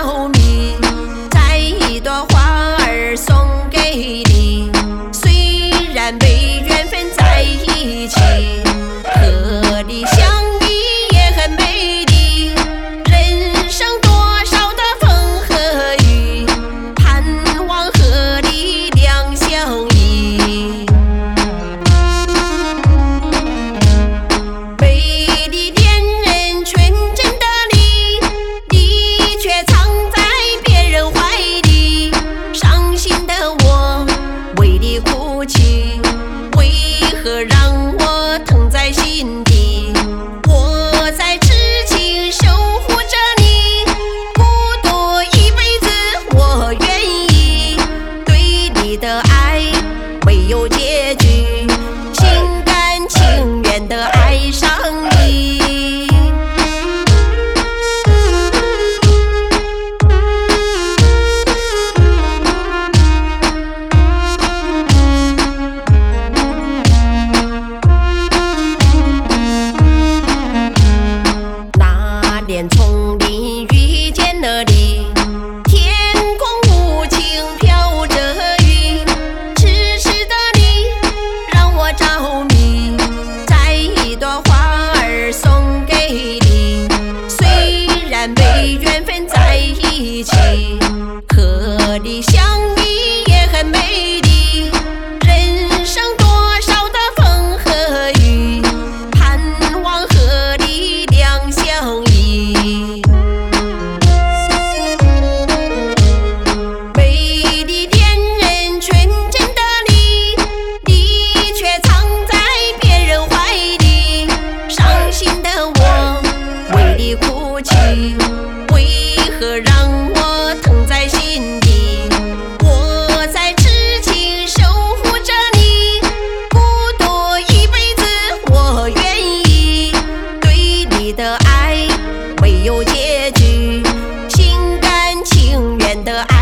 着迷，摘一朵花儿送给你。虽然没缘分在一起，和你相依也很美丽。人生多少的风和雨，盼望和你两相依。美丽恋人纯真的你，你却藏在别人怀里。伤心的我为你哭泣，为何让我疼在心底？我在痴情守护着你，孤独一辈子我愿意。对你的爱没有结局，心甘情愿地爱上你。那年丛林遇见了你，天空无情飘着雨。痴痴的你让我着迷，摘一朵花儿送给你。虽然没缘分在一起，和你相依也很美丽。人生多少的风和雨，盼望和你两相依。美丽恋人纯真的你，你却藏在别人怀里。伤心的我为你哭泣，为何让我疼在心底？我在痴情守护着你，孤独一辈子我愿意。对你的爱没有结局，心甘情愿的爱。